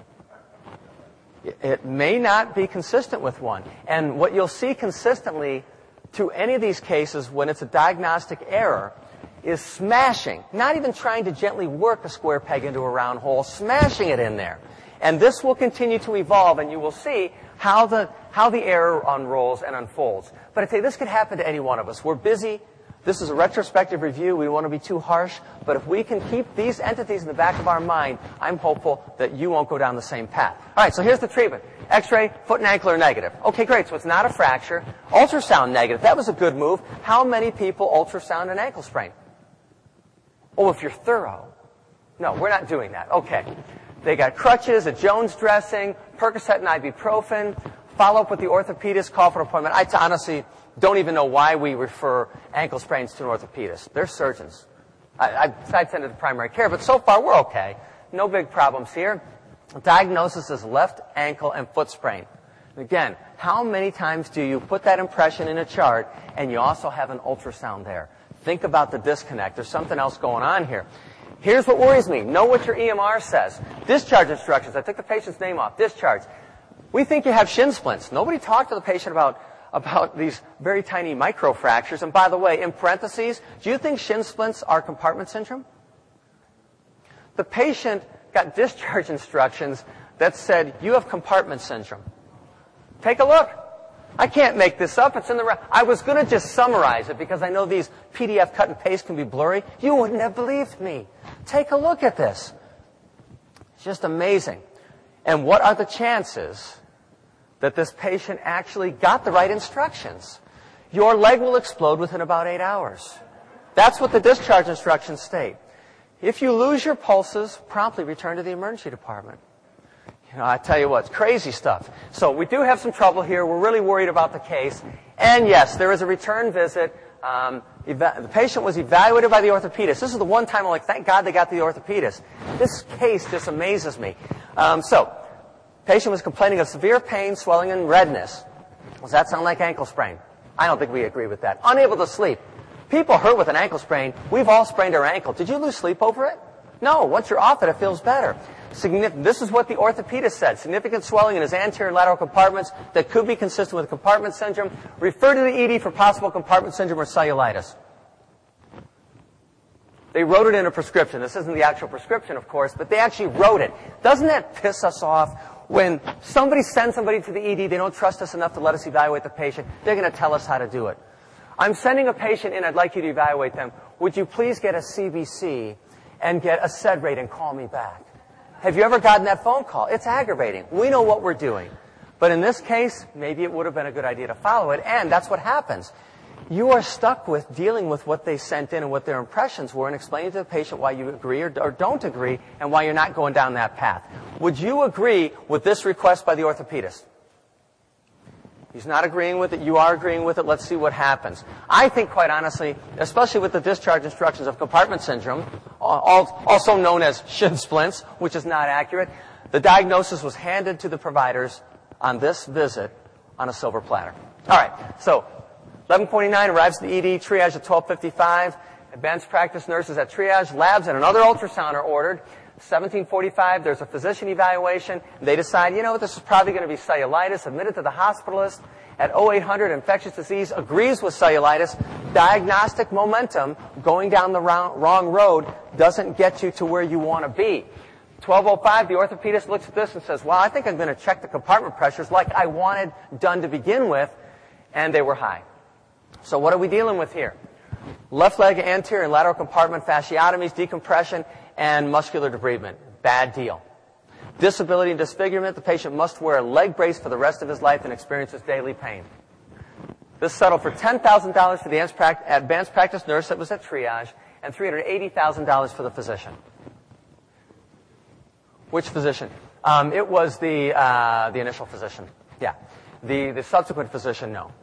It may not be consistent with one. And what you'll see consistently to any of these cases when it's a diagnostic error is smashing, not even trying to gently work a square peg into a round hole, smashing it in there. And this will continue to evolve, and you will see how the error unrolls and unfolds. But I tell you, this could happen to any one of us. We're busy. This is a retrospective review. We don't want to be too harsh. But if we can keep these entities in the back of our mind, I'm hopeful that you won't go down the same path. All right, so here's the treatment. X-ray, foot and ankle are negative. Okay, great. So it's not a fracture. Ultrasound negative. That was a good move. How many people ultrasound an ankle sprain? Oh, if you're thorough. No, we're not doing that. Okay. They got crutches, a Jones dressing, Percocet and ibuprofen. Follow up with the orthopedist, call for an appointment. I honestly don't even know why we refer ankle sprains to an orthopedist. They're surgeons. I tend to primary care, but so far we're okay. No big problems here. Diagnosis is left ankle and foot sprain. Again, how many times do you put that impression in a chart and you also have an ultrasound there? Think about the disconnect. There's something else going on here. Here's what worries me. Know what your EMR says. Discharge instructions. I took the patient's name off. Discharge. We think you have shin splints. Nobody talked to the patient about these very tiny microfractures. And by the way, in parentheses, do you think shin splints are compartment syndrome? The patient got discharge instructions that said, you have compartment syndrome. Take a look. I can't make this up. It's in the... I was going to just summarize it because I know these PDF cut and paste can be blurry. You wouldn't have believed me. Take a look at this. It's just amazing. And what are the chances that this patient actually got the right instructions? Your leg will explode within about 8 hours. That's what the discharge instructions state. If you lose your pulses, promptly return to the emergency department. You know, I tell you what, it's crazy stuff. So we do have some trouble here. We're really worried about the case. And yes, there is a return visit. The patient was evaluated by the orthopedist. This is the one time I'm like, thank God they got the orthopedist. This case just amazes me. Patient was complaining of severe pain, swelling, and redness. Does that sound like ankle sprain? I don't think we agree with that. Unable to sleep. People hurt with an ankle sprain. We've all sprained our ankle. Did you lose sleep over it? No. Once you're off it, it feels better. This is what the orthopedist said. Significant swelling in his anterior and lateral compartments that could be consistent with compartment syndrome. Refer to the ED for possible compartment syndrome or cellulitis. They wrote it in a prescription. This isn't the actual prescription, of course, but they actually wrote it. Doesn't that piss us off? When somebody sends somebody to the ED, they don't trust us enough to let us evaluate the patient. They're going to tell us how to do it. I'm sending a patient in. I'd like you to evaluate them. Would you please get a CBC and get a SED rate and call me back? Have you ever gotten that phone call? It's aggravating. We know what we're doing. But in this case, maybe it would have been a good idea to follow it, and that's what happens. You are stuck with dealing with what they sent in and what their impressions were and explaining to the patient why you agree or don't agree and why you're not going down that path. Would you agree with this request by the orthopedist? He's not agreeing with it. You are agreeing with it. Let's see what happens. I think, quite honestly, especially with the discharge instructions of compartment syndrome, also known as shin splints, which is not accurate, the diagnosis was handed to the providers on this visit on a silver platter. All right, so 11:29 arrives at the ED, triage at 12:55. Advanced practice nurses at triage, labs, and another ultrasound are ordered. 1745, there's a physician evaluation. They decide, you know, this is probably going to be cellulitis, admitted to the hospitalist. At 0800, infectious disease agrees with cellulitis. Diagnostic momentum, going down the wrong road, doesn't get you to where you want to be. 1205, the orthopedist looks at this and says, well, I think I'm going to check the compartment pressures like I wanted done to begin with, and they were high. So what are we dealing with here? Left leg anterior and lateral compartment fasciotomies, decompression, and muscular debridement. Bad deal. Disability and disfigurement, the patient must wear a leg brace for the rest of his life and experiences daily pain. This settled for $10,000 for the advanced practice nurse that was at triage and $380,000 for the physician. Which physician? It was the initial physician. Yeah. The subsequent physician, no.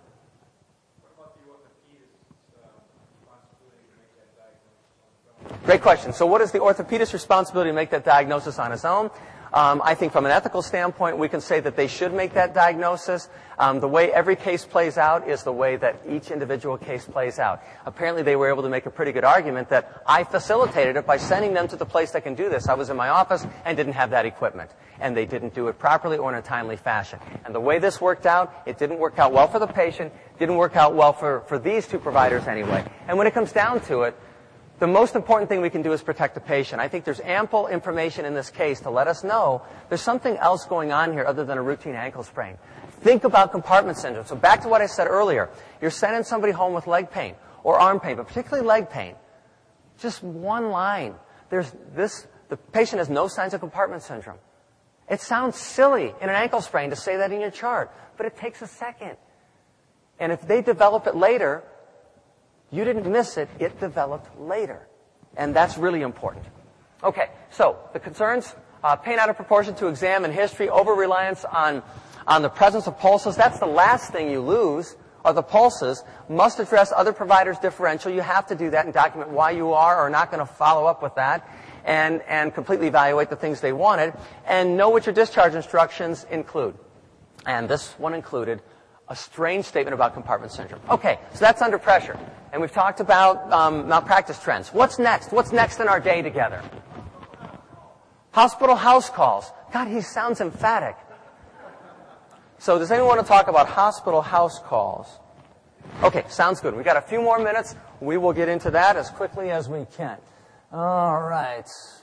Great question. So what is the orthopedist's responsibility to make that diagnosis on his own? I think from an ethical standpoint, we can say that they should make that diagnosis. The way every case plays out is the way that each individual case plays out. Apparently, they were able to make a pretty good argument that I facilitated it by sending them to the place that can do this. I was in my office and didn't have that equipment. And they didn't do it properly or in a timely fashion. And the way this worked out, it didn't work out well for the patient, didn't work out well for these two providers anyway. And when it comes down to it, the most important thing we can do is protect the patient. I think there's ample information in this case to let us know there's something else going on here other than a routine ankle sprain. Think about compartment syndrome. So back to what I said earlier. You're sending somebody home with leg pain or arm pain, but particularly leg pain. Just one line. The patient has no signs of compartment syndrome. It sounds silly in an ankle sprain to say that in your chart, but it takes a second. And if they develop it later, you didn't miss it, it developed later. And that's really important. Okay, so the concerns, pain out of proportion to exam and history, over-reliance on the presence of pulses. That's the last thing you lose, are the pulses. Must address other providers' differential. You have to do that and document why you are or not going to follow up with that and completely evaluate the things they wanted. And know what your discharge instructions include. And this one included a strange statement about compartment syndrome. Okay, so that's under pressure. And we've talked about malpractice trends. What's next? What's next in our day together? Hospital house calls. God, he sounds emphatic. So does anyone want to talk about hospital house calls? Okay, sounds good. We've got a few more minutes. We will get into that as quickly as we can. All right.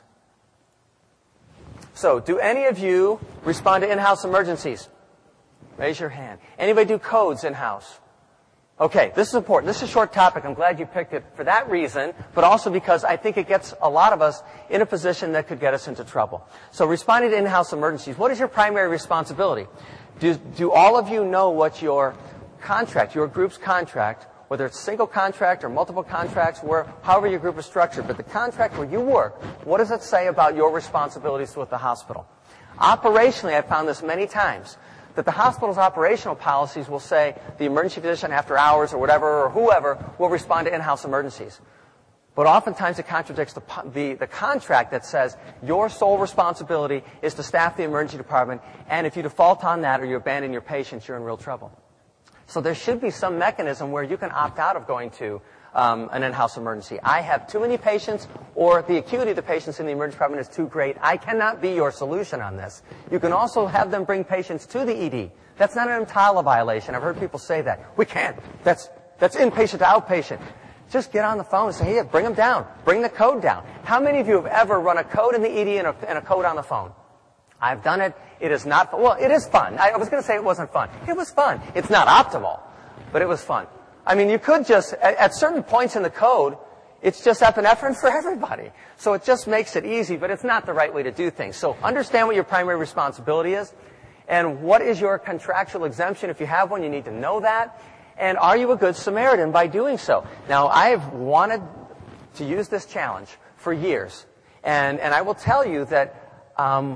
So do any of you respond to in-house emergencies? Raise your hand. Anybody do codes in-house? Okay, this is important. This is a short topic. I'm glad you picked it for that reason, but also because I think it gets a lot of us in a position that could get us into trouble. So responding to in-house emergencies, what is your primary responsibility? Do all of you know what your contract, your group's contract, whether it's single contract or multiple contracts, however your group is structured, but the contract where you work, what does it say about your responsibilities with the hospital? Operationally, I've found this many times, that the hospital's operational policies will say the emergency physician after hours or whatever or whoever will respond to in-house emergencies. But oftentimes it contradicts the contract that says your sole responsibility is to staff the emergency department, and if you default on that or you abandon your patients, you're in real trouble. So there should be some mechanism where you can opt out of going to an in-house emergency. I have too many patients, or the acuity of the patients in the emergency department is too great. I cannot be your solution on this. You can also have them bring patients to the ED. That's not an EMTALA violation. I've heard people say that. We can't. That's inpatient to outpatient. Just get on the phone and say, hey, bring them down. Bring the code down. How many of you have ever run a code in the ED and a code on the phone? I've done it. It is not fun. Well, it is fun. I was going to say it wasn't fun. It was fun. It's not optimal, but it was fun. I mean, you could just, at certain points in the code, it's just epinephrine for everybody. So it just makes it easy, but it's not the right way to do things. So understand what your primary responsibility is, and what is your contractual exemption. If you have one, you need to know that. And are you a good Samaritan by doing so? Now, I have wanted to use this challenge for years, and I will tell you that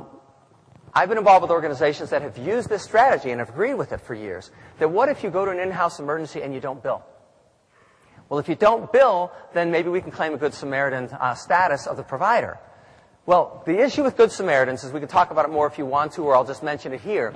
I've been involved with organizations that have used this strategy and have agreed with it for years. That what if you go to an in-house emergency and you don't bill? Well, if you don't bill, then maybe we can claim a Good Samaritan status of the provider. Well, the issue with Good Samaritans is we can talk about it more if you want to, or I'll just mention it here.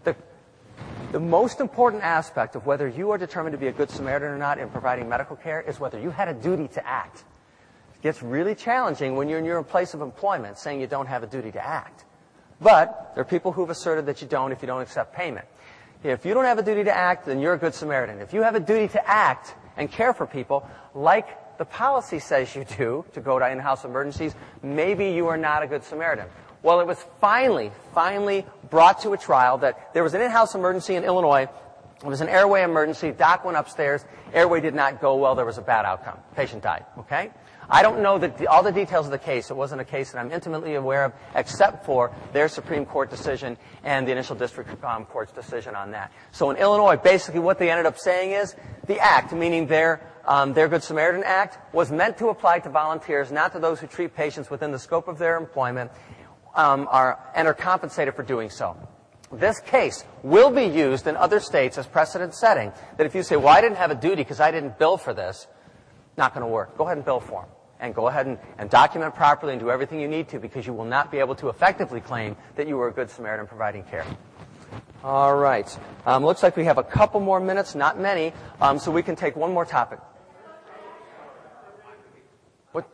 The most important aspect of whether you are determined to be a Good Samaritan or not in providing medical care is whether you had a duty to act. gets really challenging when you're in your place of employment saying you don't have a duty to act. But there are people who've asserted that you don't if you don't accept payment. If you don't have a duty to act, then you're a good Samaritan. If you have a duty to act and care for people, like the policy says you do, to go to in-house emergencies, maybe you are not a good Samaritan. Well, it was finally brought to a trial that there was an in-house emergency in Illinois. It was an airway emergency. Doc went upstairs. Airway did not go well. There was a bad outcome. Patient died. Okay? I don't know all the details of the case. It wasn't a case that I'm intimately aware of, except for their Supreme Court decision and the initial district court's decision on that. So in Illinois, basically what they ended up saying is the act, meaning their Good Samaritan Act, was meant to apply to volunteers, not to those who treat patients within the scope of their employment and are compensated for doing so. This case will be used in other states as precedent setting, that if you say, well, I didn't have a duty because I didn't bill for this, not going to work. Go ahead and bill for them. And go ahead and document properly and do everything you need to, because you will not be able to effectively claim that you were a good Samaritan providing care. All right. Looks like we have a couple more minutes, not many, so we can take one more topic. What?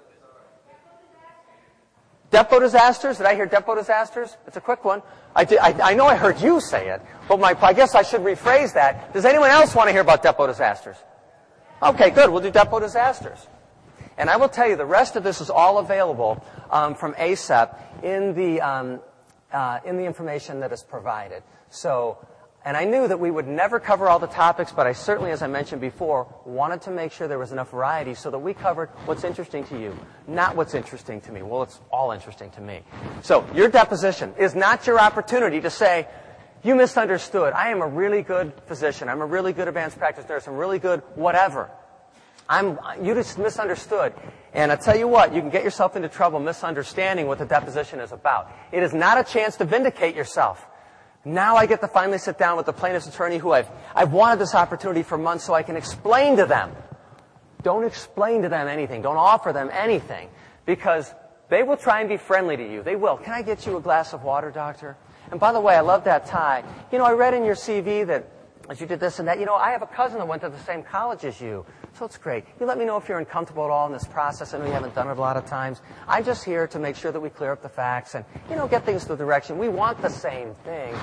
Depot disasters? Did I hear depot disasters? It's a quick one. I know I heard you say it, but I guess I should rephrase that. Does anyone else want to hear about depot disasters? Okay, good. We'll do depot disasters. And I will tell you, the rest of this is all available from ACEP in the information that is provided. So, and I knew that we would never cover all the topics, but I certainly, as I mentioned before, wanted to make sure there was enough variety so that we covered what's interesting to you, not what's interesting to me. Well, it's all interesting to me. So, your deposition is not your opportunity to say, you misunderstood. I am a really good physician. I'm a really good advanced practice nurse. I'm really good whatever. You just misunderstood. And I tell you what, you can get yourself into trouble misunderstanding what the deposition is about. It is not a chance to vindicate yourself. Now I get to finally sit down with the plaintiff's attorney who I've wanted this opportunity for months so I can explain to them. Don't explain to them anything. Don't offer them anything, because they will try and be friendly to you. They will. Can I get you a glass of water, doctor? And by the way, I love that tie. You know, I read in your CV that as you did this and that. You know, I have a cousin that went to the same college as you, so it's great. You let me know if you're uncomfortable at all in this process. I know you haven't done it a lot of times. I'm just here to make sure that we clear up the facts and, you know, get things to the direction. We want the same thing.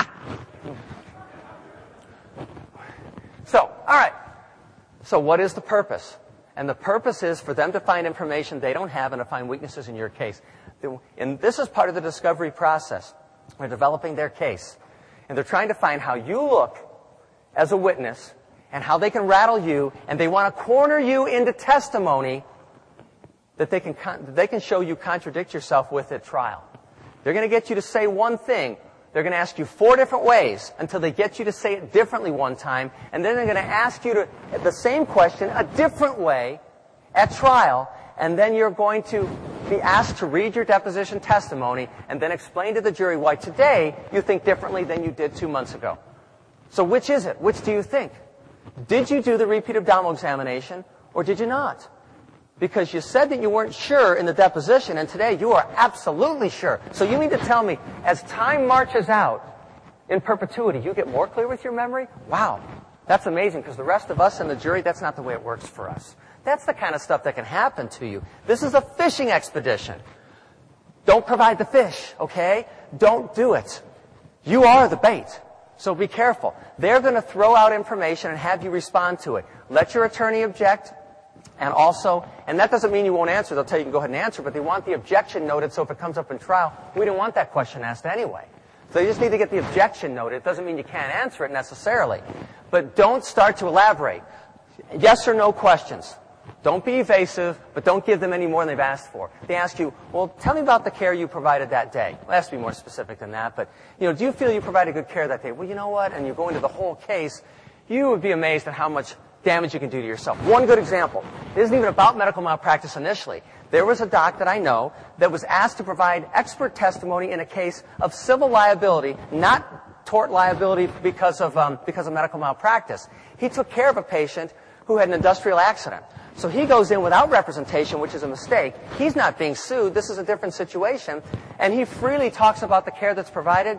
So, all right. So what is the purpose? And the purpose is for them to find information they don't have and to find weaknesses in your case. And this is part of the discovery process. They're developing their case. And they're trying to find how you look as a witness and how they can rattle you, and they want to corner you into testimony that they can show you contradict yourself with at trial. They're going to get you to say one thing. They're going to ask you 4 different ways until they get you to say it differently one time, and then they're going to ask you the same question a different way at trial, and then you're going to be asked to read your deposition testimony and then explain to the jury why today you think differently than you did 2 months ago. So which is it? Which do you think? Did you do the repeat abdominal examination or did you not? Because you said that you weren't sure in the deposition, and today you are absolutely sure. So you mean to tell me, as time marches out in perpetuity, you get more clear with your memory? Wow, that's amazing, because the rest of us and the jury, that's not the way it works for us. That's the kind of stuff that can happen to you. This is a fishing expedition. Don't provide the fish, okay? Don't do it. You are the bait. So be careful. They're going to throw out information and have you respond to it. Let your attorney object. And also, and that doesn't mean you won't answer. They'll tell you can go ahead and answer, but they want the objection noted so if it comes up in trial, we don't want that question asked anyway. So you just need to get the objection noted. It doesn't mean you can't answer it necessarily. But don't start to elaborate. Yes or no questions. Don't be evasive, but don't give them any more than they've asked for. They ask you, well, tell me about the care you provided that day. Well, it has to be more specific than that, but, you know, do you feel you provided good care that day? Well, you know what? And you go into the whole case, you would be amazed at how much damage you can do to yourself. One good example. It isn't even about medical malpractice initially. There was a doc that I know that was asked to provide expert testimony in a case of civil liability, not tort liability because of medical malpractice. He took care of a patient who had an industrial accident. So he goes in without representation, which is a mistake. He's not being sued. This is a different situation. And he freely talks about the care that's provided.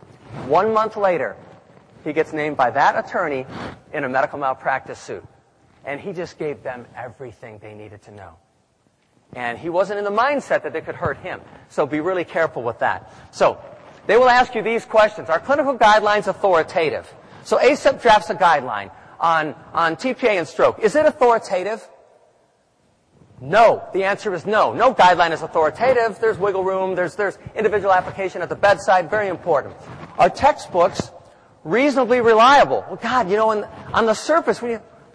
1 month later, he gets named by that attorney in a medical malpractice suit. And he just gave them everything they needed to know. And he wasn't in the mindset that they could hurt him. So be really careful with that. So they will ask you these questions. Are clinical guidelines authoritative? So ACEP drafts a guideline on TPA and stroke. Is it authoritative? No. The answer is no. No guideline is authoritative. There's wiggle room. There's individual application at the bedside. Very important. Are textbooks reasonably reliable? Well, God, you know, on the surface,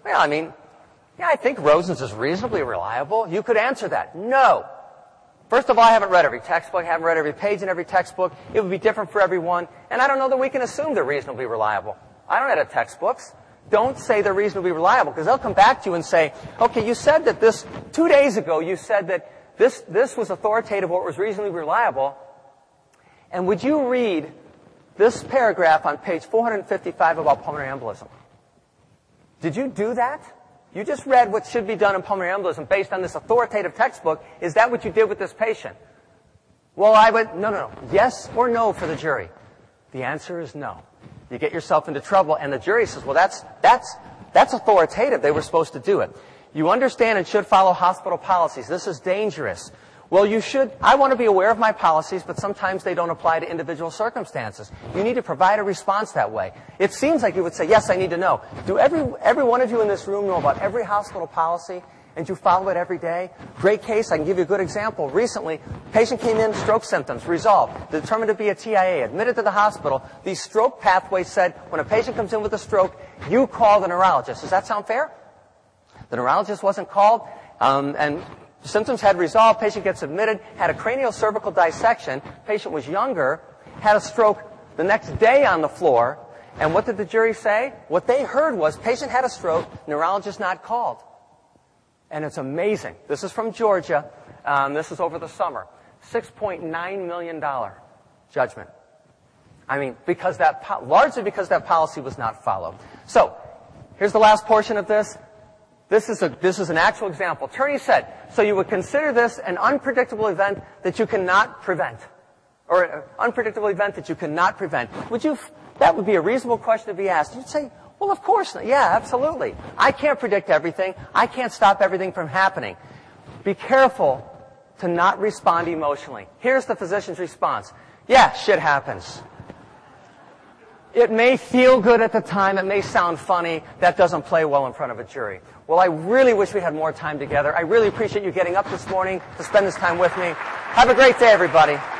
I think Rosen's is reasonably reliable. You could answer that. No. First of all, I haven't read every textbook. I haven't read every page in every textbook. It would be different for everyone. And I don't know that we can assume they're reasonably reliable. I don't edit textbooks. Don't say they're reasonably reliable, because they'll come back to you and say, okay, you said that 2 days ago, you said that this was authoritative or it was reasonably reliable. And would you read this paragraph on page 455 about pulmonary embolism? Did you do that? You just read what should be done in pulmonary embolism based on this authoritative textbook. Is that what you did with this patient? Well, no. Yes or no for the jury? The answer is no. You get yourself into trouble, and the jury says, well, that's authoritative. They were supposed to do it. You understand and should follow hospital policies. This is dangerous. Well, you should. I want to be aware of my policies, but sometimes they don't apply to individual circumstances. You need to provide a response that way. It seems like you would say, yes, I need to know. Do every one of you in this room know about every hospital policy, and you follow it every day? Great case. I can give you a good example. Recently, patient came in, stroke symptoms, resolved, determined to be a TIA, admitted to the hospital. These stroke pathways said, when a patient comes in with a stroke, you call the neurologist. Does that sound fair? The neurologist wasn't called, and symptoms had resolved. Patient gets admitted, had a craniocervical dissection. Patient was younger, had a stroke the next day on the floor. And what did the jury say? What they heard was patient had a stroke, neurologist not called. And it's amazing. This is from Georgia. This is over the summer. $6.9 million judgment. I mean, largely because that policy was not followed. So, here's the last portion of this. This is an actual example. Attorney said, so you would consider this an unpredictable event that you cannot prevent, or an unpredictable event that you cannot prevent. That would be a reasonable question to be asked. You'd say, well, of course not. Yeah, absolutely. I can't predict everything. I can't stop everything from happening. Be careful to not respond emotionally. Here's the physician's response. Yeah, shit happens. It may feel good at the time. It may sound funny. That doesn't play well in front of a jury. Well, I really wish we had more time together. I really appreciate you getting up this morning to spend this time with me. Have a great day, everybody.